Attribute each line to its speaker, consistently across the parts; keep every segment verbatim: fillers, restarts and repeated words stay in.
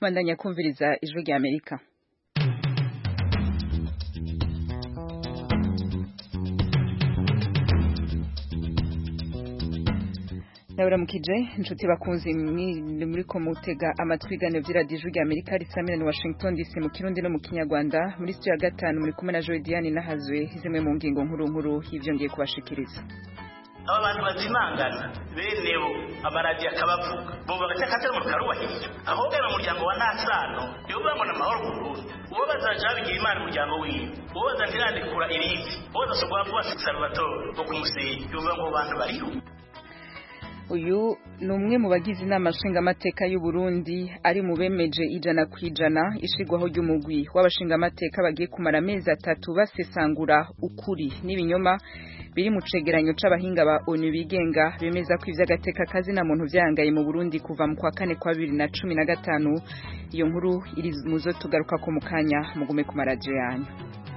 Speaker 1: bandanya kumviriza ijwi rya Amerika. Naura mukije inshuti bakunzi muri ko mutega amatwi gane vy'iradiyo rya Amerika risamira ni Washington D C mu Kirundi no mu Kinyarwanda muri studio ya gatanu muri kumwe na Joy Diane nahazwe zimwe mu ngingo nkuru nkuru y'ivyo ngiye kubashikiriza.
Speaker 2: Aba bantu bazimangana benewo amaradiyo akabavuga bo bagateka mu karubahirije aho gana umuryango wa Nasano yo bamona amahoro mu Burundi uwo bazaja bigira imana umuryango wiwe uwo bazandirandikura iriki uwo bazasogwa vuba Salvatore bo kumusenyi yo ngo bantu bariho.
Speaker 1: Uyu ni umwe mu bagize inama nshingamateka y'u Burundi ari mu bemeje ijana ku ijana ishigwaho ry'umugwi w'abashingamateka bagiye kumara amezi atatu basesangura ukuri n'ibinyoma biri mu cegeranyo c'abahinga ba ONU bigenga bemeza ko ivy'agateka kazi na muntu vyangaye mu Burundi kuva mu kwa kane kwa bibiri na cumi na gatanu. Iyo nkuru iri muzo tugaruka ko mukanya mugume ku maradiyo yanyu.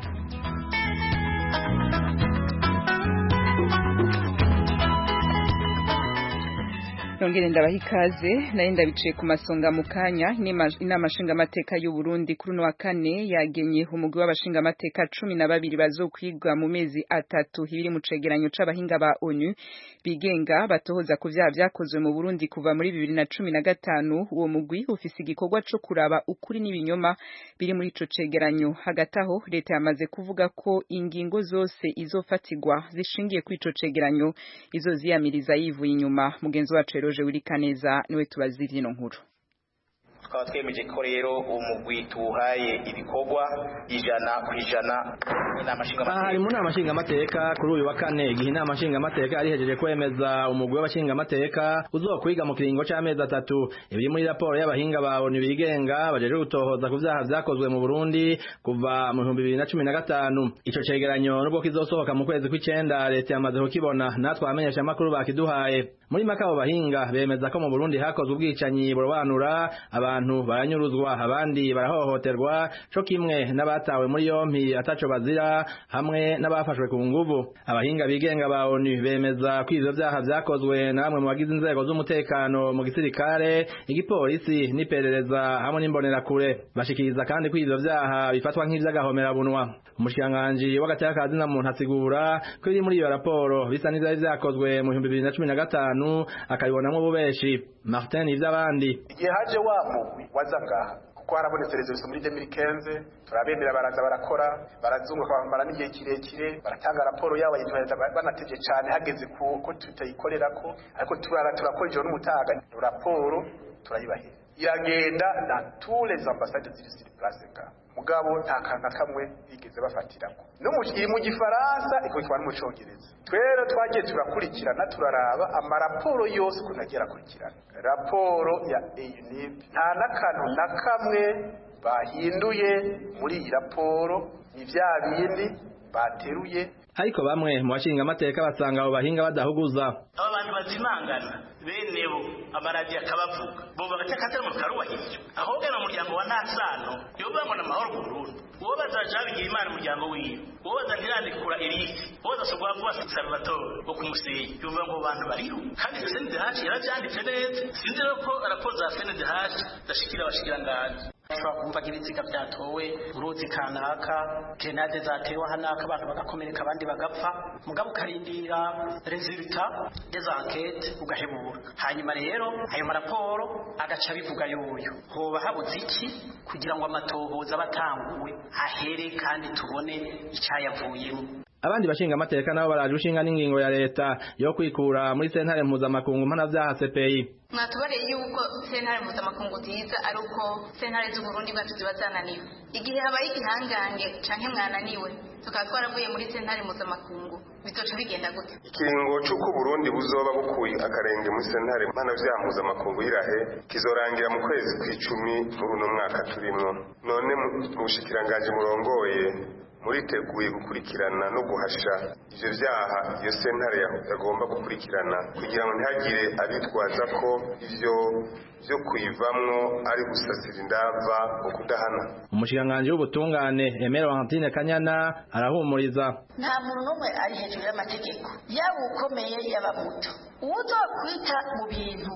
Speaker 1: Nongere ndabaha ikaze nayo ndabicaye ku masonga mu kanya. Inama nshingamateka y'u Burundi kuri uno wa kane yagenye umugwi w'abashingamateka cumi na babiri bazokwigwa mu mezi atatu hibiri mu cegeranyo c'abahinga ba ONU bigenga batohoza ku vyaha vyakozwe mu Burundi kuva muri bibiri na cumi na gatanu. Uwo mugwi ufise igikorwa co kuraba ukuri n'ibinyoma biri muri ico cegeranyo. Hagati aho leta yamaze kuvuga ko ingingo zose izofatirwa zishingiye kuri ico cegeranyo izoziyamiriza yivuye inyuma. Mugenzi wacu Roje Wirikaneza niwe tubazivye no nkuru.
Speaker 2: Tukaba twemeje ko rero umugwi tuhaye ibikorwa ijana ku ijana inama nshingamateka.
Speaker 3: Hari mu nama nshingamateka kuri uyu wa kane igihe inama nshingamateka arihejeje kwemeza umugwi w'abashingamateka uzokwiga mu kiringo c'amezi atatu ibiri muri raporo y'abahinga ba ONU bigenga bajeje gutohoza ku vyaha vyakozwe mu Burundi kuva mu bihumbi bibiri na cumi na gatanu. Ico cegeranyo nubwo kizosohoka mu kwezi kw'icenda leta yamaze kukibona natwe abamenyesha amakuru bakiduhaye. Muri makabo bahinga bemeza ko mu Burundi hakozwe ubwicanyi burobanura abantu baranyuruzwa abandi barahohoterwa co kimwe n'abatawe muri yompi ataco bazira hamwe n'abafashwe ku nguvu. Abahinga bigenga ba ONU bemeza ko ivyo vyaha vyakozwe na bamwe mu bagize inzego z'umutekano mu gisirikare igipolisi n'iperereza hamwe n'imbonerakure. Bashikiriza kandi ko ivyo vyaha bifatwa nk'ivy'agahomerabunwa. Umushikiranganji w'agateka kazi na muntu asigura ko iri muri iyo raporo bisa n'ivyari vyakozwe mu bihumbi bibiri na cumi na gatanu akabibonamwo ububeshi. Martin ivy'abandi
Speaker 4: igihe haje wa mugwi wazangaha kuko harabonetse rezo muri deux mille quinze turabemera baraza barakora barazunguka bambara n'igihe kirekire baratanga raporo yabo yitwaza banateje cyane hageze ko tutayikorerako ariko turara turakora ijoro n'umutaga raporo turayibahira iragenda na tous les ambassades ziri sur place ka mugabo nta kanka kamwe bigeze bafatirako no mu mu gifaransa iko kitwa mu Congereza. Twero twagiye turakurikirana turaraba amaraporo yose kunagera kurikirana raporo ya A N I B nta nakantu na kamwe bahinduye muri iyi raporo ivya bindi bateruye.
Speaker 3: Ariko bamwe mu bashinga amateka basanga abo bahinga badahuguza.
Speaker 2: Aba bantu bazimangana benewo amaradiyo akabavuga bo bagateka mu karubahirije aho gana umuryango wa Nasano yo bamona amahoro mu Burundi uwo bazaja bigira imana umuryango wiwe uwo bazandirandikura iriki uwo bazasogwa vuba Salvatore bo kumusenyi yo ngo bantu bariho kandi C N D H yaravyanditse neza sinzi ko raporo za C N D H zashikira abashikiranganje ashobora kumva ibitsika byatowe uruzi kanaka grenade zatewe hanaka abantu bagakomereka abandi bagapfa mugabo karindira resultat des enquêtes ugahebura hanyuma rero ayo maraporo agaca bivuga yoyo hoba habuze iki kugira ngo amatohoza batanguwe ahere kandi tubone icayavuyemo.
Speaker 3: Abandi bashinga amateka nabo baraje ushinga n'ingingo ya leta yo kwikura muri sentare mpuzamakungu mpanavyaha C P I.
Speaker 5: Mwatubareye yuko sentare mpuzamakungu ziza ari uko sentare z'u Burundi bwacu ziba zananiwe. Igihe habaye igihangange canke mwananiwe tukaba twaravuye muri sentare mpuzamakungu bizoca bigenda gute?
Speaker 6: Ikiringo c'uko Burundi buzoba bukuye akarenge muri sentare mpanavyaha mpuzamakungu irahe kizorangira mu kwezi kw'icumi muri uno mwaka turimwo. None mu bushikiranganje murongoye muriteguye gukurikirana no guhasha ivyo vyaha iyo sentare yagomba gukurikirana kugira ngo ntihagire abitwaza ko ivyo byo kuyivamwo ari gusasira indava ukudahana.
Speaker 3: Umushikiranganji w'ubutungane Emero Valentine Kanyana arahumuriza.
Speaker 7: Nta muntu n'umwe ari hejuru y'amategeko yaba ukomeye yaba muto uzokwita mu bintu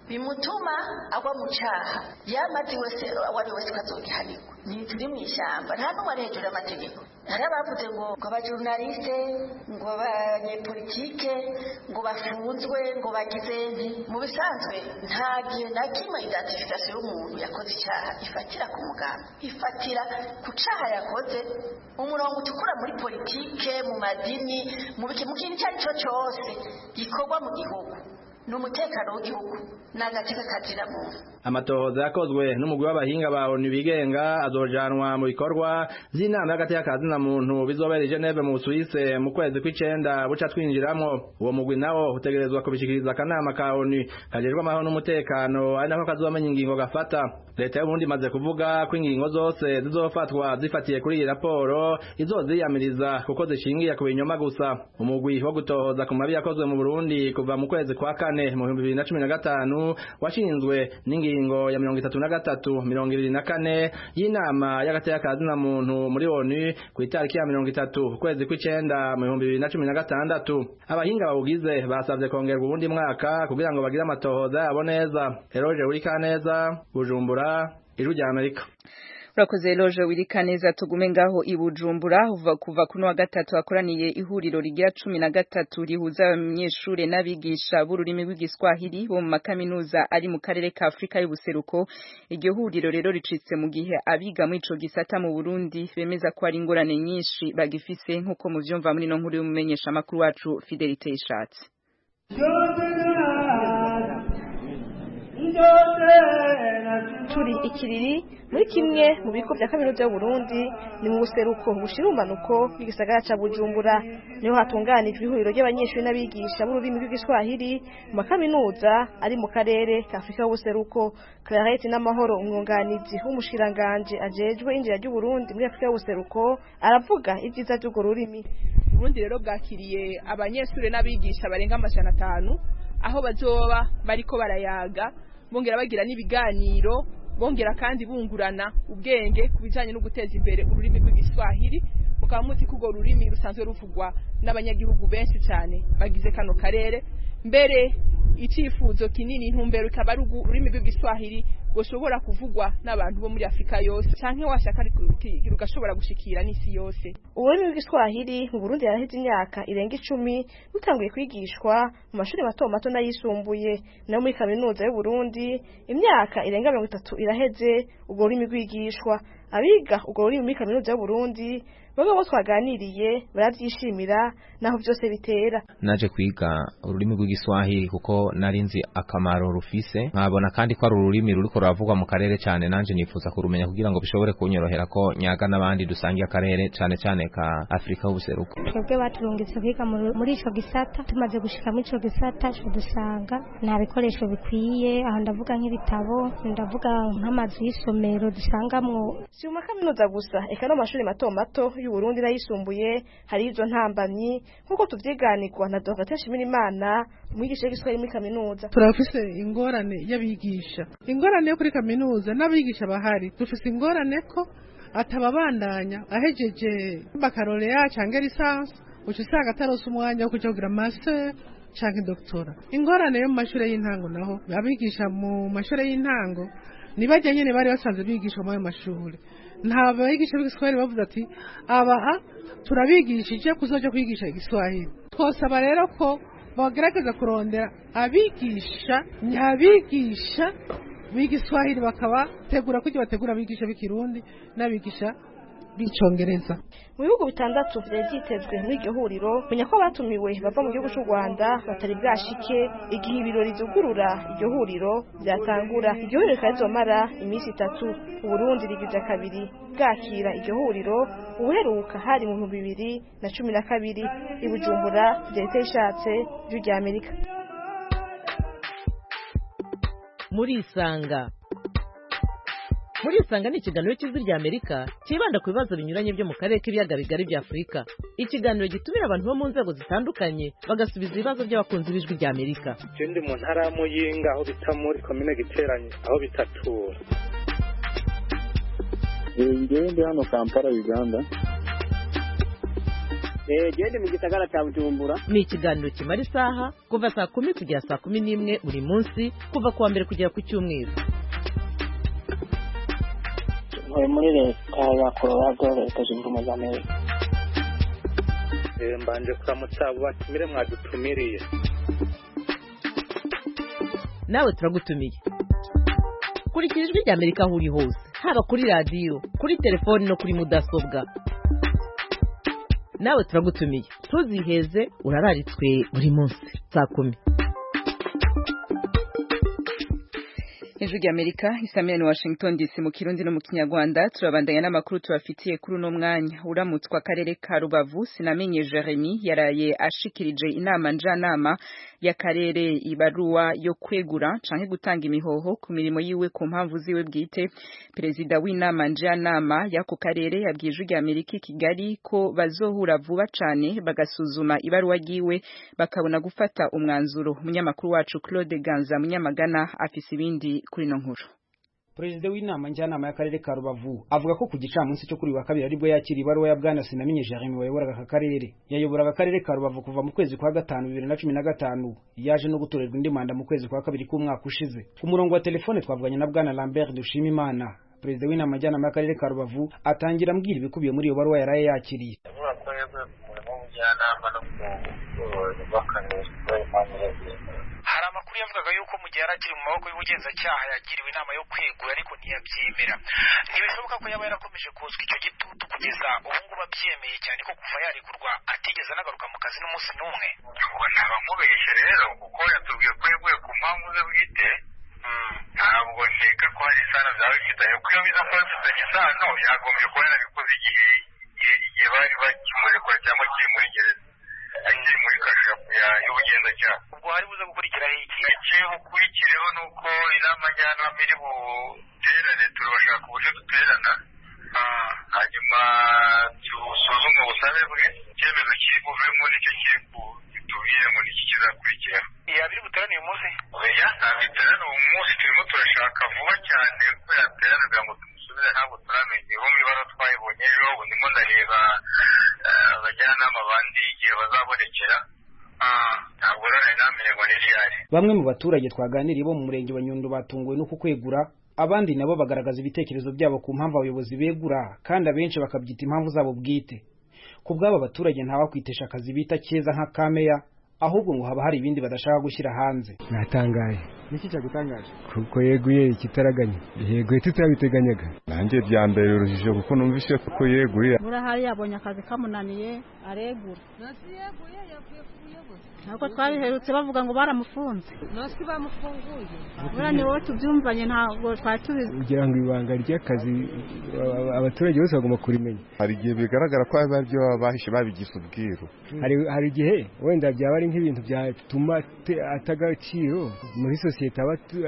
Speaker 7: bimutuma agwa mu cyaha yamaze wese wari wese kazogihanirwa ni turi mu ishyamba nta n'umwe ari hejuru y'amategeko hari abavuze ngo ngo abajurnaliste ngo abanyepolitike ngo bafunzwe ngo bagize nti mu bisanzwe nta gihe na kimwe identification y'umuntu yakoze icyaha ifatira ku muganga ifatira ku cyaha yakoze umurongo utukura muri politike mu madini mu biki mu kintu icyo ari cyo cyose gikorwa mu gihugu n'umutekano w'igihugu n'agateka kazira muntu.
Speaker 3: Amatohoza yakozwe n'umugwi w'abahinga ba O N U bigenga azojanwa mu bikorwa vy'inama y'agateka kazina muntu bizobera i Geneve mu Suisse mu kwezi kw'icenda buca twinjiramwo. Uwo mugwi nawo utegerezwa kubishikiriza akanama ka O N U kajejwe amahoro n'umutekano ari nako kazomenya ingingo gafata. Leta y'Uburundi imaze kuvuga ko ingingo zose zizofatwa zifatiye kuri iyi raporo izoziyamiriza kuko zishingiye ku binyoma gusa. Umugwi wo gutohoza ku mabi yakozwe mu Burundi kuva mu kwezi kwa kane mu bihumbi bibiri na cumi na gatanu washinzwe n'ingingo ya mirongo itatu na gatatu mirongo ibiri na kane y'inama y'agateka kazina muntu muri O N U ku itariki ya mirongo itatu ukwezi kw'icenda mu bihumbi bibiri na cumi na gatandatu. Abahinga bawugize basavye kongerwa ubundi mwaka kugira ngo bagire amatohoza yabo neza. Eroje Urikaneza, Bujumbura, Ijwi rya Amerika.
Speaker 1: Urakoze Loje Wirikaneza tugume ngaho i Bujumbura uva kuva kuno wa gatatu akoraniye ihuriro rigira cumi na gatatu rihuza abanyeshure n'abigisha b'ururimi rw'igiswahili bo mu makaminuza ari mu karere ka Afrika y'ubuseruko. Iryo huriro rero ricitse mu gihe abiga mu ico gisata mu Burundi bemeza ko ari ingorane nyinshi bagifise nkuko muvyumva muri no nkuru y'umumenyesha makuru wacu Fidelite Ishatse.
Speaker 8: Turi ikiriri muri kimwe mu bigo bya kaminuza y'u Burundi ni mu buseruko bushirumanuko bw'igisagara ca Bujumbura niho hatunganijwe ihuriro ry'abanyeshuri n'abigisha b'ururimi rw'igiswahili mu makaminuza ari mu karere ka Afrika y'ubuseruko. Clarette n'amahoro umwunganizi w'umushiranganje ajejwe injira ry'u Burundi muri Afrika y'ubuseruko aravuga ibyiza by'urwo rurimi.
Speaker 9: Burundi rero bwakiriye abanyeshuri n'abigisha barenga amajana atanu aho bazoba bariko barayaga bongera bagira n'ibiganiro bongera kandi bungurana ubwenge kubijanye no guteza imbere ururimi rw'igiswahili mukaba muzi ko urwo rurimi rusanzwe ruvugwa n'abanyagihugu benshi cyane bagize kano karere mbere icifuzo kinini intumbero ikaba ari ururimi rw'igiswahili goshobora kuvugwa n'abantu bo muri Afrika yose canke washaka rugashobora gushikira n'isi yose.
Speaker 8: Ururimi rw'igiswahili mu Burundi yaraheze imyaka irenga icumi rutanguye kwigishwa mu mashuri mato mato n'ayisumbuye no muri kaminuza y'u Burundi imyaka irenga mirongo itatu iraheze urwo rurimi rwigishwa. Abiga urwo rurimi muri kaminuza y'u Burundi bamwe bo twaganiriye baravyishimira naho byose bitera.
Speaker 10: Naje kwiga ururimi rw'igiswahili kuko narinzi akamaro rufise nkabona kandi ko ari ururimi ruriko ruravugwa mu karere cyane nanje nifuza kurumenya kugira ngo bishobore kunyorohera ko nyaga n'abandi dusangiye akarere cyane cyane ka Afrika y'ubuseruko.
Speaker 11: Twebwe baturungitse kwiga muri ico gisata tumaze gushika muri ico gisata cyo dusanga nta bikoresho bikwiye aho ndavuga nk'ibitabo ndavuga nk'amazu y'isomero dusangamwo
Speaker 8: si mu kaminuza gusa eka no mashuri mato mato y'u Burundi n'ayisumbuye hari izo ntambamyi nkuko tuvyiganirwa na Dr Shimirimana umwigisha w'igiswahili muri kaminuza.
Speaker 12: Turafise ingorane y'abigisha ingorane yo kuri kaminuza n'abigisha bahari dufise ingorane ko atababandanya ahejeje baccalaureat cyangwa licence ucisanga atarose umwanya wo kuja kugira master canke doctora. Ingorane yo mu mashuri y'intango naho abigisha mu mashuri y'intango nibajya nyene bari basanze bigisha mu mashuri nta bayigisha b'igiswahili bavuze ati aba turabigishije kuzoja kwigisha igiswahili. Twosaba rero ko bagerageza kurondera abigisha nyabigisha b'igiswahili bakaba tegura kujya bategura abigisha b'ikirundi n'abigisha b'icongereza.
Speaker 8: Mu bihugu bitandatu vyitezwe muri iryo huriro menya ko batumiwe bava mu gihugu cy'u Rwanda batari bwashike igihe ibirori zugurura iryo huriro byatangura. Iryo huriro kazomara iminsi itatu. U Burundi rigize kabiri bwakira iryo huriro uheruka hari mu bibiri na cumi na kabiri i Bujumbura. Fidelite Ishatse, Ijwi rya Amerika.
Speaker 13: Muri Isanga Muri Isanga ni ikiganiro cy'Ijwi rya Amerika kibanda ku bibazo binyuranye byo mu karere k'ibiyaga bigari bya Afrika. Ikiganiro gitumira abantu bo mu nzego zitandukanye bagasubiza ibibazo by'abakunzi b'Ijwi rya Amerika.
Speaker 14: Ndi mu ntara ya Muyinga aho bita muri commune Giteranye aho bitatura.
Speaker 15: Ngewe ndi hano Kampala Uganda. Eh, gende mu gisagara cya Bujumbura.
Speaker 13: Ni ikiganiro kimara isaha kuva saa kumi kugera saa kumi n'imwe buri munsi kuva kuwa mbere kugera ku cyumweru.
Speaker 16: Ntuye muri leta ya Colorado, leta zunze ubumwe za Amerika.
Speaker 14: Eh, mbanje kuramutsa abo batumire mwadutumiriye.
Speaker 13: Nawe turagutumiye. Kurikira ijwi rya Amerika aho uri hose, haba kuri radio, kuri telefone no kuri mudasobwa. Nawe turagutumiye. Tuziheze urararitswe buri munsi saa kumi.
Speaker 1: Ijwi rya Amerika isamira ni Washington D C mu Kirundi no mu Kinyarwanda. Turabandanya n'amakuru tubafitiye kuri uno mwanya. Uramutswa akarere ka Rubavu Sinamenye Jeremy yaraye ashikirije inama njanama y'akarere ibaruwa yo kwegura canke gutanga imihoho ku mirimo yiwe ku mpamvu ziwe bwite. Perezida w'inama njanama y'ako karere yabwiye Ijwi rya Amerika Kigali ko bazohura vuba cane bagasuzuma ibaruwa yiwe bakabona gufata umwanzuro. Munyamakuru wacu Claude Ganza Munyamagana afise ibindi kuri no nkuru.
Speaker 17: Perezida w'inama njyanama y'akarere ka Rubavu avuga ko ku gicamunsi cyo kuri wa kabiri aribwo yakira ibaruwa ya bwana Sinamenye Jeremy wayoboraga aka karere. Yayoboraga akarere ka Rubavu kuva mu kwezi kwa gatanu bibiri na cumi na gatanu, yaje no gutorerwa indi manda mu kwezi kwa kabiri k'umwaka ushize. Ku murongo wa telefone twavuganye na bwana Lambert Dushimimana, perezida w'inama njyanama y'akarere ka Rubavu, atangira ambwira ibikubiye muri iyo baruwa yaraye yakiriye.
Speaker 18: Hari amakuru yavugaga yuko mu gihe yarakiri mu maboko y'ubugenzacyaha yagiriwe inama yo kwegura ariko ntiyabyemera. Ntibishoboka ko yaba yarakomeje kuzwa icyo gitutu kugeza ubu ngubu abyemeye, cyane ko kuva yarekurwa atigeze anagaruka mu kazi n'umunsi n'umwe.
Speaker 19: Ubwo naba nkubeshye rero kuko yatubwiye ko yeguye ku mpamvu ze bwite. Ntabwo nkeka ko hari isano byaba bifitanye, kuko iyo biza kuba bifitanye isano yagombye kuba yarabikoze igihe igihe bari bakimurekura cyangwa kiri muri gereza, akiri muri kasho y'ubugenzacyaha.
Speaker 18: Ubwo hari buze gukurikiraho iki?
Speaker 19: Icyo bukurikireho ni uko inama njyanama iri buterane, turabashaka uburyo duterana, hanyuma tusuzume ubusabe bwe, icyemezo kiri buvemo nicyo kiri kitubwire ngo niki kizakurikiraho.
Speaker 18: Yaba iri buterane uyu munsi?
Speaker 19: Oya, ntabwo iterane uyu munsi, turimo turashaka vuba cyane ko yaterana kugira ngo tumusubize, ntabwo turamenya. Bo mu ibara twayibonye ejo, ubu ndimo ndareba abajyanama bandi igihe bazabonekera. Ntabwo rero namenye ngo ni ryari.
Speaker 17: Bamwe mu baturage twaganiriye bo mu murenge wa Nyundo batunguwe no kukwegura, abandi nabo bagaragaza ibitekerezo byabo ku mpamvu abayobozi begura, kandi abenshi bakabyita impamvu zabo bwite. Ku bw'aba baturage ntawakwitesha akazi bita keza nka kameya, ahubwo ngo haba hari ibindi badashaka gushyira hanze.
Speaker 20: Natangaye. Niki cyagutangaje? Kuko yeguye ikitaraganya. Yeguye tutabiteganyaga. Nanjye bya mbere urujijo kuko numvise ko yeguye.
Speaker 21: Burahari yabonye akazi kamunaniye aregura.
Speaker 22: Nasi yeguye yavuye ku buyobozi.
Speaker 21: Ntabwo twabiherutse bavuga ngo baramufunze.
Speaker 22: Nasi bamufunguye.
Speaker 21: Bura ni wowe tubyumvanye, ntabwo twari tubizi.
Speaker 20: Kugira ngo ibanga ry'akazi abaturage bose bagomba kurimenya. Hari igihe bigaragara ko ababyo bahishe babigize ubwiru. Hari hari igihe wenda byaba ari nk'ibintu byatuma atagaciro muri sosiyete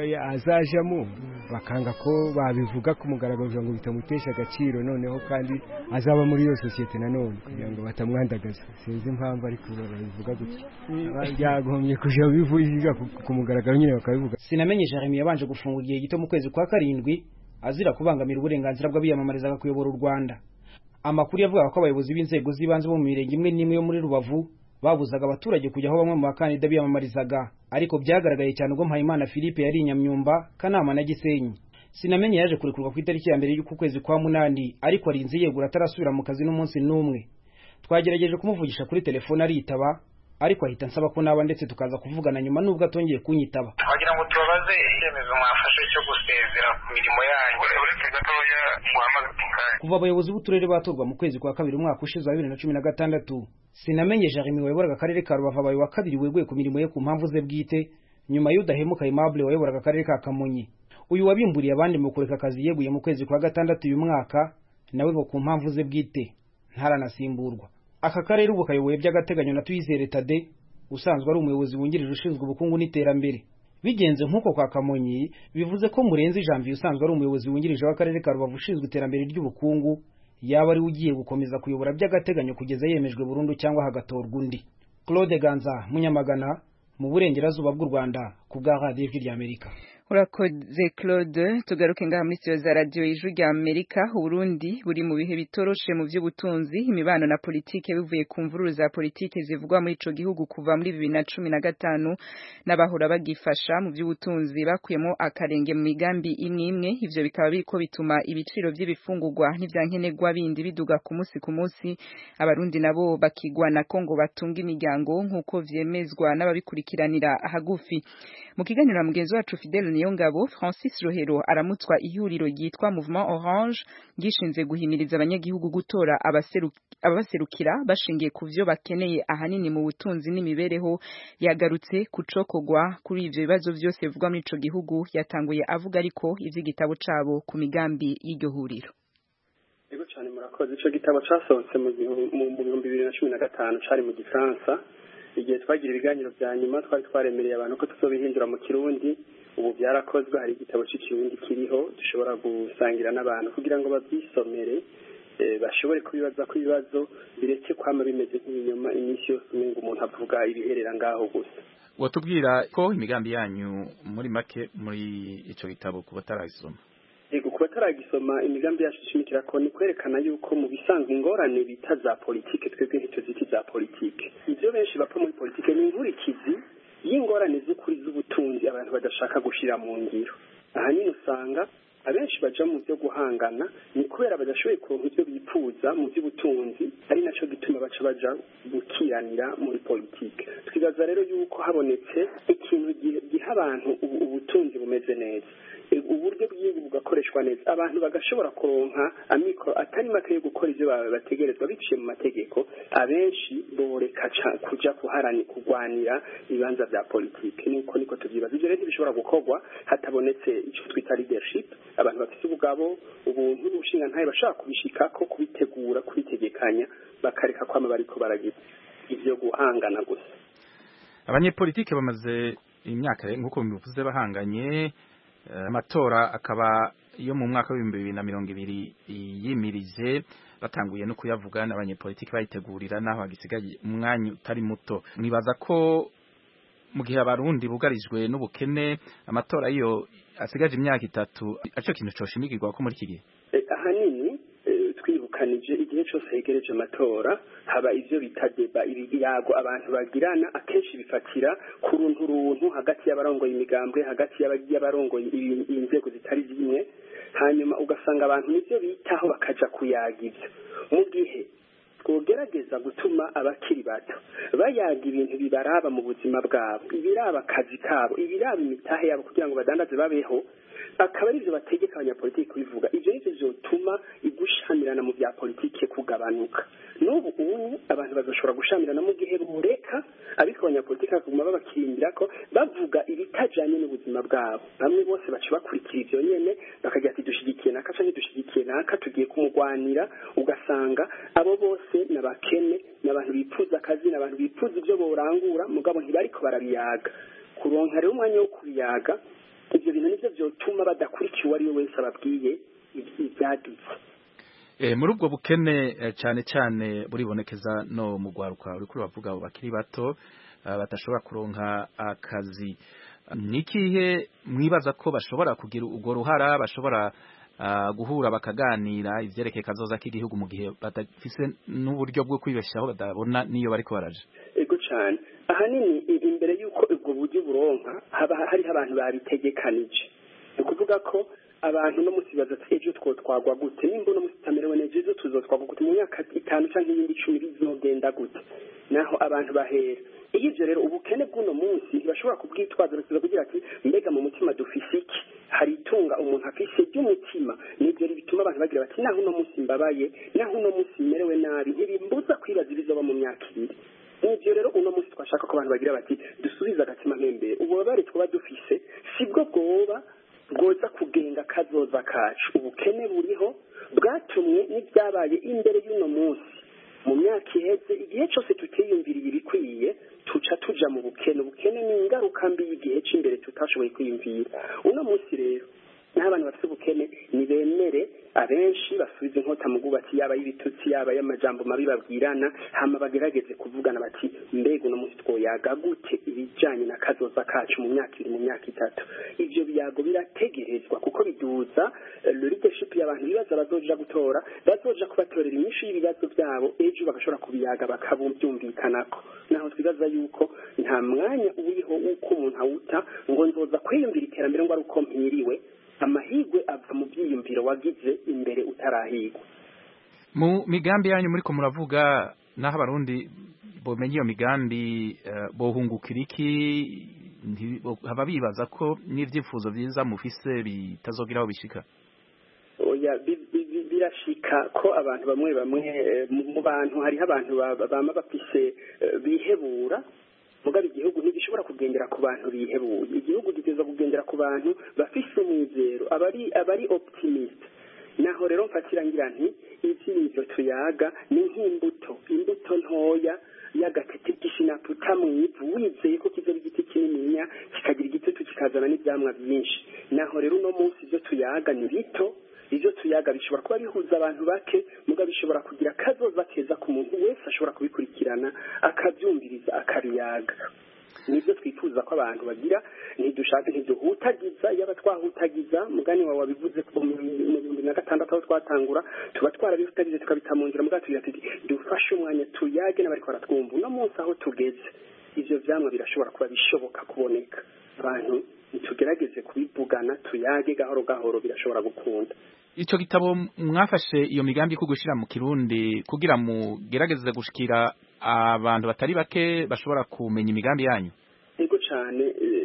Speaker 20: azajamo, bakanga ko babivuga ku mugaragaro ngo bitamutesha agaciro, noneho kandi azaba muri iyo sosiyete nanone kugira ngo batamwandagaza. Sinzi impamvu ariko babivuga gutya. Yagombye kuja bivuga ku mugaragaro nyine bakabivuga.
Speaker 17: Sinamenye Jeremy yabanje gufungwa igihe gito mu kwezi kwa karindwi azira kubangamira uburenganzira bw'abiyamamarizaga kuyobora u Rwanda. Amakuru yavuga ko abayobozi b'inzego z'ibanze bo mu mirenge imwe n'imwe yo muri Rubavu babuzaga abaturage kujya aho bamwe mu bakandida biyamamarizaga, ariko byagaragaye cyane ubwo Mpayimana Philippe yari Nyamyumba, Kanama na Gisenyi. Sinamenye yaje kurekurwa ku itariki ya mbere y'uku kwezi kwa munani, ariko arinze yegura atarasubira mu kazi n'umunsi n'umwe. Twagerageje kumuvugisha kuri telefone aritaba, ariko ahita nsaba ko naba ndetse tukaza kuvugana nyuma nubwo atongeye kunyitaba.
Speaker 19: Wagira ngo tubabaze icyemezo mwafashe cyo gusezera ku mirimo yanyu uretse gatoya muhamagaye.
Speaker 17: Kuva abayobozi b'uturere batorwa mu kwezi kwa kabiri umwaka ushize wa bibiri na cumi na gatandatu, Sinamenye Jeremy wayoboraga akarere ka Rubavu abaye wa kabiri weguye ku mirimo ye ku mpamvu ze bwite, nyuma y'udahemuka Aimable wayoboraga akarere ka Kamonyi. Uyu wabimburiye abandi mu kureka akazi yeguye mu kwezi kwa gatandatu uyu mwaka, nawe ngo ku mpamvu ze bwite ntaranasimburwa. Aka karere ubu kayoboye by'agateganyo na Tuyizere Tade, usanzwe ari umuyobozi wungirije ushinzwe ubukungu n'iterambere. Bigenze nk'uko kwa Kamonyi, bivuze ko Murenzi Janvier usanzwe ari umuyobozi wungirije w'akarere ka Rubavu ushinzwe iterambere ry'ubukungu yaba ari ugiye gukomeza kuyobora by'agateganyo kugeza yemejwe burundu cyangwa hagatorwa undi. Claude Ganza Munyamagana mu burengerazuba bw'u Rwanda ku bwa Radio y'Amerika.
Speaker 1: urakoze Claude tugaruke ngaha muri studio za radio ijwi rya Amerika Burundi buri mu bihe bitoroshe mu by'ubutunzi imibano na politike bivuye ku mvururu za politike zivugwa muri ico gihugu kuva muri bibiri na cumi na gatanu n'abahora bagifasha mu by'ubutunzi bakuyemo akarenge mu migambi imwe imwe ivyo bikaba biriko bituma ibiciro by'ibifungurwa n'ivyankenerwa bindi biduga ku munsi ku munsi abarundi nabo bakigwana ko ngo batunga imiryango nk'uko vyemezwa n'ababikurikiranira hagufi mu kiganiro mugenzi wacu Fidel Niyongabo Francis Rohero aramutswa ihuriro ryitwa Mouvement Orange gishinze guhimiriza abanyagihugu gutora abaserukira bashingiye ku vyo bakeneye ahanini mu butunzi n'imibereho yagarutse kucokogwa kuri ivyo bibazo vyose bivugwa muri ico gihugu yatanguye avuga ariko ivy'igitabo cabo ku migambi y'iryo huriro.
Speaker 2: Ego cyane murakoze ico gitabo casohotse mu bihumbi bibiri na cumi na gatanu cari mu Gifaransa igihe twagira ibiganiro vya nyuma twari twaremereye abantu ko tuzobihindura mu Kirundi ubu byarakozwe hari igitabo cy'ikirundi kiriho dushobora gusangira n'abantu kugira ngo babyisomere bashobore kubibaza ku bibazo bireke kwama bimeze nk'ibinyoma iminsi yose umenga umuntu avuga ibiherera ngaho gusa.
Speaker 4: Watubwira ko imigambi yanyu muri make muri ico gitabo ku bataragisoma?
Speaker 2: Ego kuba taragisoma imigambi yacu ishimikira ko ni kwerekana yuko mu bisanzwe ingorane bita za politike twebwe ntacyo ziti za politike ivyo benshi bapfa muri politike ni inkurikizi y'ingorane z'ukuri z'ubutunzi abantu badashaka gushira mu ngiro ahanini usanga abenshi baja mu byo guhangana ni kubera badashoboye kuronka ivyo bipfuza mu by'ubutunzi ari naco gituma baca baja gukiranira muri politike twibaza rero yuko habonetse ikintu giha abantu ubutunzi bumeze neza uburyo bw'igihugu bugakoreshwa neza abantu bagashobora kuronka amikoro atari make yo gukora ivyo bategerezwa biciye mu mategeko abenshi boreka kuja kuharani kugwanira ibibanza vya politike nuko niko tuvyibaza ivyo rero bishobora gukorwa hatabonetse ico twita leadership abantu bafite ubugabo ubuntu n'ubushinga ntaye bashaka kubishikako kubitegura kubitegekanya bakareka kwama bariko baragira ivyo guhangana gusa.
Speaker 4: Abanyepolitike bamaze imyaka nk'uko bivuze bahanganye amatora akaba yo mu mwaka w'ibihumbi bibiri na mirongo ibiri yimirije batanguye no kuyavuga n'abanyepolitiki bayitegurira naho hagisigaye umwanya utari muto mwibaza ko mu gihe abarundi bugarijwe n'ubukene amatora iyo asigaje imyaka itatu aco kintu coshimikirwa ko muri iki gihe
Speaker 2: ahanini twibukanije igihe cyose hegereje amatora haba ivyo bitadeba ibiyago abantu bagirana akenshi bifatira ku runtu runtu hagati y'abarongoye imigambwe hagati y'abarongoye inzego zitari zimwe hanyuma ugasanga abantu nivyo bitaho bakaja kuyaga ivyo mu gihe twogerageza gutuma abakiri bato bayaga ibintu bibaraba mu buzima bwabo ibiraba akazi kabo ibiraba imitahe yabo kugira ngo badandaze babeho akaba arivyo bategeka abanyapolitiki kubivuga ivyo nivyo vyotuma igushamirana mu bya politike kugabanuka n'ubu ubu abantu bazoshobora gushamirana mu gihe bureka ariko abanyapolitiki bakaguma babakirindira ko bavuga ibitajanye n'ubuzima bwabo bamwe bose baca bakurikira ivyo nyene bakagira ati dushigikiye naka canke dushigikiye naka tugiye kumugwanira ugasanga abo bose n'abakene n'abantu bipfuza akazi n'abantu bipfuza ivyo borangura mugabo ntibariko barabiyaga kuronka rero umwanya wo kubiyaga ivyo bintu nivyo vyotuma badakurikiye ari we wese ababwiye ivyadutse.
Speaker 4: E, muri ubwo bukene cyane cyane buribonekeza no mu gwaruka uri kuri bavuga abo bakiri bato uh, batashobora kuronka akazi nikihe mwibaza ko bashobora kugira ugo ruhara bashobora uh, guhura bakaganira ivyerekeye kazoza k'igihugu mu gihe badafise n'uburyo bwo kwibeshaho badabona niyo bariko baraje.
Speaker 2: Ego cyane ahanini imbere yuko ubwo buryo buronka haba hari abantu babitegekanije ukuvuga ko abantu no musibaza ejo two twagwa gute nimba no musitamerewe neza ejo tuzotwagwa gute mu myaka itanu canke ibindi icumi bizogenda gute naho abantu bahera ivyo rero ubukene bw'uno munsi ntibashobora kubwitwaza rusiza kugira ati mbega mu mutima dufise iki hari itunga umuntu afise ry'umutima nivyo bituma abantu bagira bati naho uno munsi mbabaye naho uno munsi merewe nabi ntibimbuza kwibaza ibizoba mu myaka ibiri nivyo rero uno munsi twashaka ko abantu bagira bati dusubiza agatima mpembere ububabare twaba dufise sibwo bwoba bwoza kugenga kazoza kacu ubukene buriho bwatumwe n'ibyabaye imbere y'uno munsi mu myaka iheze igihe cyose tutiyumviriye ibikwiye tuca tuja mu bukene ubukene ni ingaruka mbi y'igihe cy'imbere tutashoboye kwiyumvira uno munsi rero n'abantu bafite ubukene nibemere abenshi basubiza inkota mu bwubatsi yaba y'ibitutsi yaba y'amajambo mabi babwirana hama bagerageze kuvugana bati mbega uno munsi twoyaga gute ibijanye na kazoza kacu mu myaka ibiri mu myaka itatu ivyo biyago birategerezwa kuko biduza le leadership y'abantu bibaza bazoja gutora bazoja kubatorera inyishu y'ibibazo byabo ejo bagashobora kubiyaga bakabyumvikanako naho twibaza yuko nta mwanya uriho uko umuntu awuta ngo nzoza kwiyumvira iterambere ngo ari uko mpiriwe amahigwe ava mu byiyumviro wagize imbere utarahigwa.
Speaker 4: Mu migambi yanyu muri ko muravuga naho abarundi bomenye iyo migambi uh, bohungukira iki haba bibaza ko n'ivyifuzo vyiza mufise bitazogiraho bishika.
Speaker 2: Oya birashika ko abantu bamwe bamwe mu bantu hari abantu bama bafise bihebura mugabe igihugu ntigishobora kugendera ku bantu bihebuye igihugu giteza kugendera ku bantu bafise umwizero abari abari optimist naho rero mfatira ngira nti ivy'ivyo tuyaga ni nk'imbuto imbuto ntoya y'agatete k'ishinaputa mwivu wizeye ko kizoba igiti kinininya kikagira igitutu kikazana n'ivyamwa byinshi naho rero uno munsi ivyo tuyaga ni bito ivyo tuyaga bishobora kuba bihuza abantu bake muga bishobora kugira kazoza keza ku muntu wese ashobora kubikurikirana akabyumviriza akabiyaga nibyo twifuza ko abantu bagira ntidushaka ntiduhutagiza yaba twahutagiza mugani wawe wabivuze ko mu bihumbi na gatandatu aho twatangura tuba twarabihutagize tukabita mu nzira muga tugira tuti dufashe umwanya tuyage n'abariko baratwumva uno munsi aho tugeze ivyo vyamwe birashobora kuba bishoboka kuboneka abantu tugerageze kubivugana tuyage gahoro gahoro birashobora gukunda.
Speaker 4: Ico gitabo mwafashe iyo migambi ko gushira mu Kirundi kugira mu gerageze gushikira abantu batari bake bashobora kumenya imigambi yanyu.
Speaker 2: Yego cyane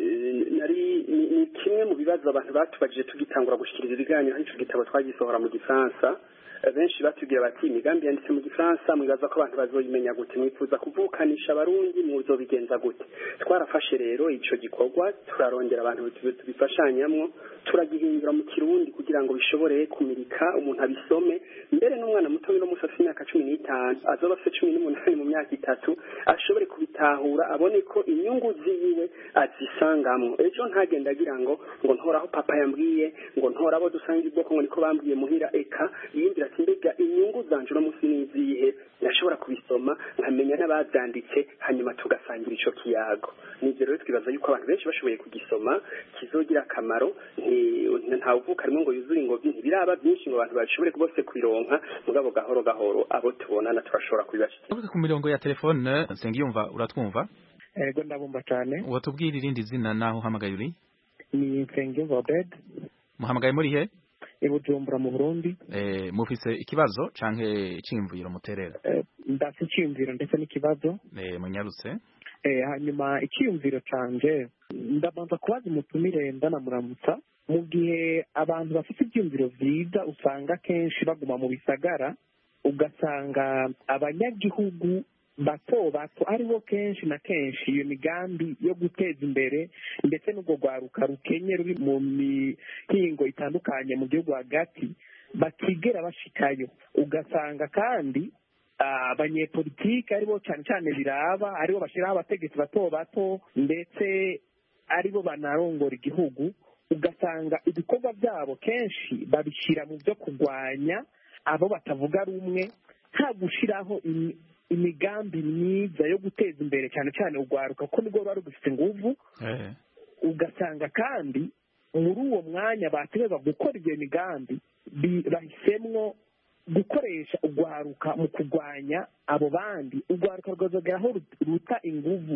Speaker 2: nari ni kimwe mu bibazo abantu batubajije tugitangura gushikiriza ibiganiro ico gitabo twagisohora mu Gifaransa benshi batubwira bati imigambi yanditse mu Gifaransa mwibaza ko abantu bazoyimenya gute mwifuza kuvukanisha abarundi muzobigenza gute twarafashe rero ico gikorwa turarondera abantu tubifashanyamwo turagihindura mu Kirundi kugira ngo bishobore kumirika umuntu abisome mbere n'umwana muto no musafite imyaka cumi n'itanu azoba afite cumi n'umunani mu myaka itatu ashobore kubitahura abone ko inyungu ziwe azisangamwo ejo ntagenda agira ngo ngo ntoraho papa yambwiye ngo ntorabo dusanga ibwoko ngo niko bambwiye muhira eka yindira mbega inyungu zanje no musi nizihe nashobora kubisoma nkamenya n'ababyanditse hanyuma tugasangira ico kiyago nivyo rero twibaza yuko abantu benshi bashoboye kugisoma kizogira akamaro nta uvuka rimwe ngo yuzure ingobyi ntibiraba byinshi ngo abantu bashobore bose kubironka mugabo gahoro gahoro abo tubonana turashobora kubibashikira
Speaker 4: ku mirongo ya telefone Nsengiyumva uratwumva
Speaker 5: ego ndabumva cyane
Speaker 4: watubwira irindi zina naho hamagaye uri
Speaker 5: ni Nsengiyumva Obed
Speaker 4: muhamagaye muri he
Speaker 5: Bujumbura mu Burundi
Speaker 4: eh mufise ikibazo canke icimviro muterera
Speaker 5: eh ndafite icimviro ndetse n'ikibazo
Speaker 4: eh munyarutse
Speaker 5: eh hanyuma icimviro canje ndabanza kubaza umutumire ndanamuramutsa mu gihe abantu bafite ibyumviro vyiza usanga kenshi baguma mu bisagara ugasanga abanyagihugu bato bato aribo kenshi na kenshi iyo migambi yo guteza imbere ndetse n'ubwo rwaruka rukenye ruri mu mihingo itandukanye mu gihugu hagati batigera bashikayo ugasanga kandi abanyepolitike aribo cyane cyane biraba aribo bashyiraho abategetsi bato bato ndetse aribo banarongora igihugu ugasanga ibikorwa byabo kenshi babishyira mu byo kurwanya abo batavuga rumwe nta gushyiraho imigambi myiza yo guteza imbere cyane cyane urwaruka kuko nibwo ruba rufite inguvu ugasanga kandi muri uwo mwanya bategereza gukora iyo migambi bahisemwo gukoresha urwaruka mu kurwanya abo bandi urwaruka rwazageraho ruta inguvu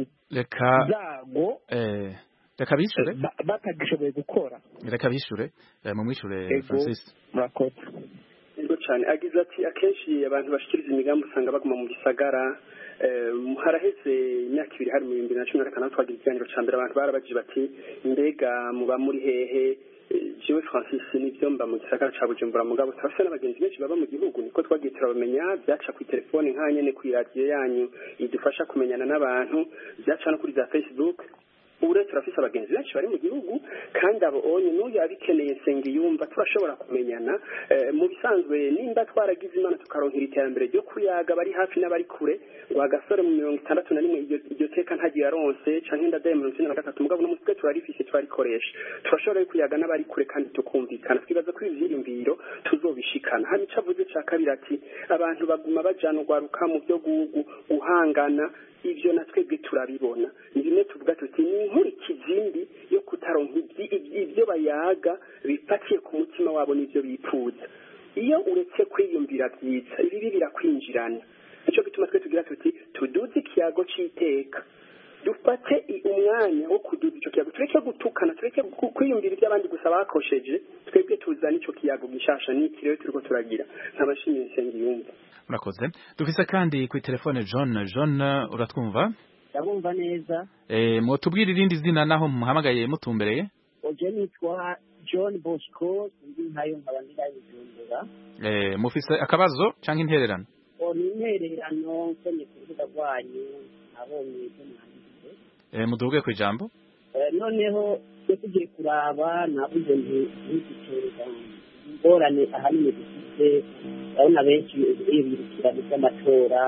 Speaker 5: zago
Speaker 4: reka bishure
Speaker 5: batagishoboye gukora
Speaker 4: reka bishure mu mwishure Francis
Speaker 5: murakoze
Speaker 2: Ego cyane agize ati akenshi abantu bashikiriza imigambi usanga baguma mu gisagara haraheze imyaka ibiri hari mu bihumbi bibiri na cumi na gatandatu twagira ikiganiro ca mbere abantu barabajije bati mbega muba muri hehe jewe Francis nivyo mba mu gisagara ca Bujumbura mugabo turafise n'abagenzi benshi baba mu gihugu niko twagiye turabamenya byaca ku telefone nkanyene ku radio yanyu idufasha kumenyana n'abantu byaca no kuri za Facebook ubu rero turafise abagenzi benshi bari mu gihugu kandi abo onye n'uyu abikeneye Nsengiyumva turashobora kumenyana mu bisanzwe nimba twaragize imana tukaronkera iterambere ryo kuyaga bari hafi n'abari kure wa gasore mu mirongo itandatu na rimwe iryo teka ntagiye yaronse canke ndadaye mu mirongo icenda na gatatu mugabo n'umutwe turarifise twarikoresha turashobora kuyaga n'abari kure kandi tukumvikana twibaza ko ivyiyumviro tuzobishikana hano icavuze ca kabiri ati abantu baguma bajana urwaruka mu byo guhangana ivyo natwebwe turabibona ni bimwe tuvuga tuti ni inkurikizindi yo kutaronka ibyo bayaga bifatiye ku mutima wabo n'ivyo bipfuza iyo uretse kwiyumvira vyiza ibi birakwinjirana nico gituma twe tugira tuti tuduze ikiyago c'iteka dufate umwanya wo kuduza ico kiyago tureke gutukana tureke kwiyumvira ibyo abandi gusa bakosheje twebwe tuzana ico kiyago gishasha n'iki rero turiko turagira nk'abashimiye Nsengiyumva.
Speaker 4: Murakoze. Dufise kandi ku telefone John. John uratwumva?
Speaker 6: Ndabumva neza.
Speaker 4: Eh mutubwira irindi zina naho muhamagaye mutumbereye?
Speaker 6: Oje nitwa John Bosco ndi nkayo nkabandira y'Ijumbura.
Speaker 4: Eh mufise akabazo canke intererano?
Speaker 6: O ni intererano nsonye kuvuga rwanyu nabonye ibyo mwanditse.
Speaker 4: Eh muduge ku ijambo?
Speaker 6: Eh noneho tugiye kuraba navuze nti n'igicuruzwa ingorane ahanini dufite urabona benshi ibirukira by'amatora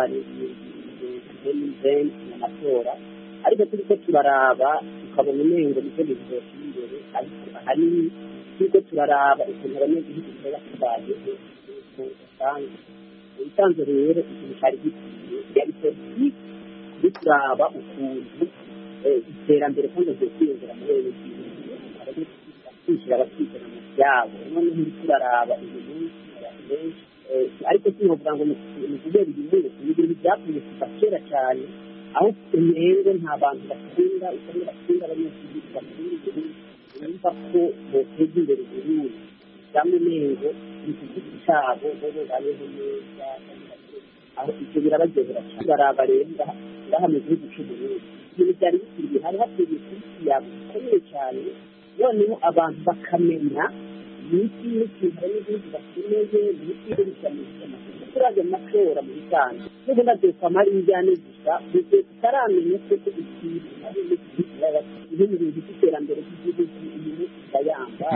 Speaker 6: n'amatora ariko turiko turaraba tukabona umengo nivyo bizosha imbere ariko ahanini turiko turaraba ukuntu abanyagihugu baba tubayeho usanga ubusanzwe rero ikintu cari gikwiye yari politiki kuri turaba ukuntu iterambere kandi ryo kwiyongera muri bene gihugu kwishyira abakizana mu byabo noneho uriko uraraba ibintu benshi ariko sinovuga ngo ni kubera ibintu ibintu byakuye kuva kera cyane aho umengo nta bantu bakunda usanga bakunda abanyeshuri bakunda igihugu bumva ko boteza imbere igihugu cyangwa umengo ni ku giti cyabo bobo babeho neza aho ibyo birabagezera cyane baraba rero ngaha mu gihugu cy'uburundi ibintu byari bikwiye hari hakwiriye kubishyira bikomeye cyane noneho abantu bakamenya niki n'ikintu n'igihugu bakeneye niki n'ibishyamishya turaje amatora mu bisanzwe n'ubu nabyo kwamara injyane gusa ndetse tutaramenya ko ikintu ari ibintu by'iterambere ry'igihugu ibintu bayamba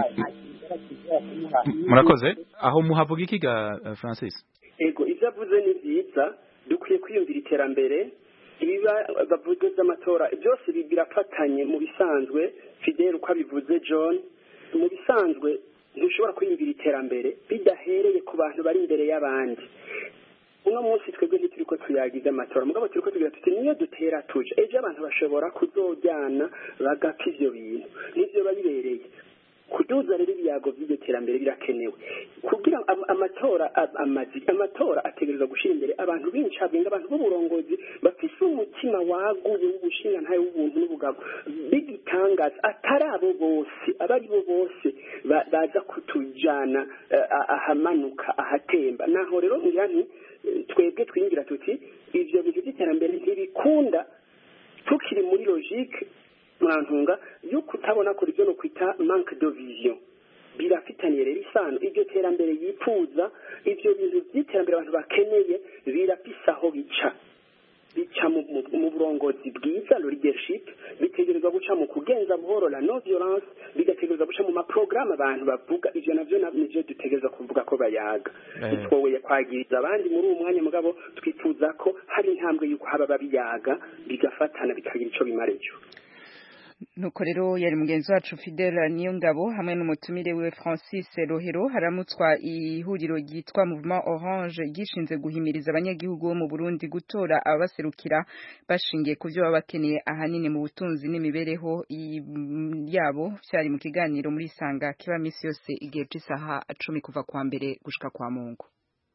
Speaker 4: murakoze aho muhavuga iki ga Francis?
Speaker 2: Ego ivyo avuze ni vyiza dukwiye kwiyumvira iterambere ibiba bavuze z'amatora byose birafatanye mu bisanzwe Fidel uko abivuze John mu bisanzwe ntushobora kwiyumvira iterambere bidahereye ku bantu bari imbere y'abandi uno munsi twebwe ntituriko tuyagize amatora mugabo turiko tugira tuti niyo dutera tuje ejo abantu bashobora kuzojyana bagapfa ivyo bintu nivyo babibereye kuduza rero ibiyago by'iryo terambere birakenewe kugira amatora amazi amatora ategerezwa gushira imbere abantu b'incabwenge abantu b'uburongozi bafise umutima waguye w'ubushinga ntayo w'ubuntu n'ubugabo bigitangaza atari abo bose abari bo bose baza kutujana ahamanuka ahatemba naho rero ngira nti twebwe twingira tuti ivyo bintu by'iterambere ntibikunda tukiri muri logique mwantunga yo kutabona ko rivyo no kwita manque de vision birafitaniye rero isano iryo terambere yipfuza ivyo bintu by'iterambere abantu bakeneye birapisaho bica bica mu burongozi bwiza leadership bitegerezwa guca mu kugenza buhoro la no violence bigategerezwa guca mu maprogramme abantu bavuga ivyo navyo nivyo dutegerezwa kuvuga ko bayaga twowe kwagiriza abandi muri uwo mwanya mugabo twifuza ko hari intambwe yuko haba babiyaga bigafatana bikagira ico bimarejo.
Speaker 1: Nuko rero yari mugenzi wacu Fidel Niyongabo hamwe n'umutumire we Francis Rohero haramutswa ihuriro ryitwa Mouvement Orange gishinze guhimiriza abanyagihugu bo mu Burundi gutora abaserukira bashingiye ku byo babakeneye ahanini mu butunzi n'imibereho yabo cyari mu kiganiro muri Sanga kiba misi yose igihe cy'isaha cumi kuva kwa mbere gushika kwa Mungu.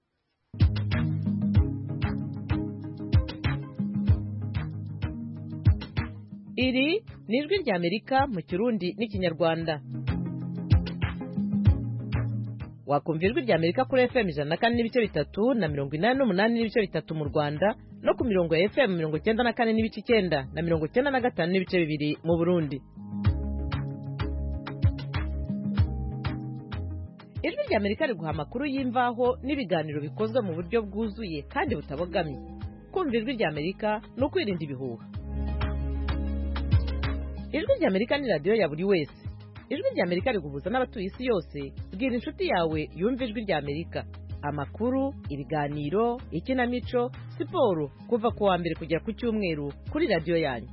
Speaker 13: Iri ni ijwi ry'Amerika mu Kirundi n'ikinyarwanda. Wakumva ijwi ry'Amerika kuri F M ijana na kane n'ibice bitatu na mirongo inani n'umunani n'ibice bitatu mu Rwanda no ku mirongo ya F M mirongo icyenda na kane n'ibice icyenda na mirongo icyenda na gatanu n'ibice bibiri mu Burundi. Ijwi ry'Amerika riguha amakuru y'imvaho n'ibiganiro bikozwe mu buryo bwuzuye kandi butabogamye. Kumva ijwi ry'Amerika no kwirinda ibihuha. ijwi rya Amerika ni radio ya buri wese. Ijwi rya Amerika riguhuza n'abatuye isi yose. Bwira inshuti yawe yumva ijwi rya Amerika. Amakuru, ibiganiro, ikinamico, siporo kuva ku wa mbere kugera ku cyumweru kuri radio yanyu.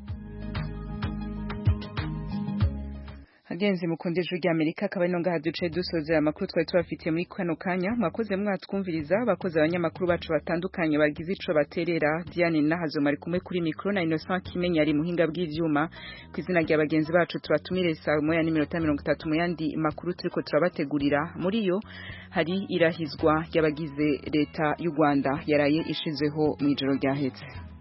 Speaker 1: Agenzi mukunde ijwi rya Amerika akaba ino ngaha duce dusozera amakuru twari tubafitiye muri kano kanya. Mwakoze mwatwumviriza, abakoze abanyamakuru bacu batandukanye bagize ico baterera. Diane Nahazo mari kumwe kuri micro na Innocent Kimenya ari muhinga bw'ivyuma. Ku izina rya bagenzi bacu turatumire saa moya n'iminota mirongo itatu mu yandi makuru turiko turabategurira. Muri yo hari irahizwa y'abagize leta y'u Rwanda yaraye ishizeho mu ijoro ryaheze.